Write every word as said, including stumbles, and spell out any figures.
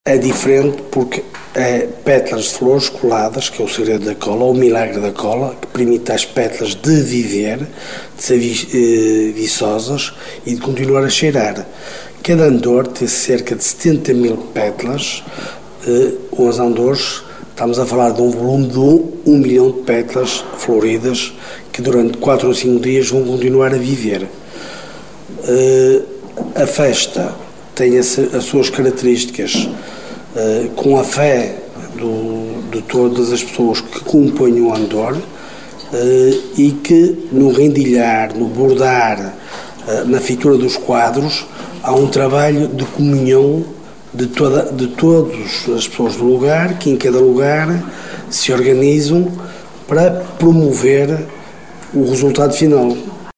é diferente porque é pétalas de flores coladas, que é o segredo da cola, ou o milagre da cola, que permite às pétalas de viver, de ser vi, eh, viçosas e de continuar a cheirar. Cada andor tem cerca de setenta mil pétalas, eh, os andores, estamos a falar de um volume de um, um milhão de pétalas floridas que durante quatro ou cinco dias vão continuar a viver. Eh, a festa tem as, as suas características, Uh, com a fé do, de todas as pessoas que compõem o andor, uh, e que no rendilhar, no bordar, uh, na feitura dos quadros, há um trabalho de comunhão de, toda, de todas as pessoas do lugar, que em cada lugar se organizam para promover o resultado final.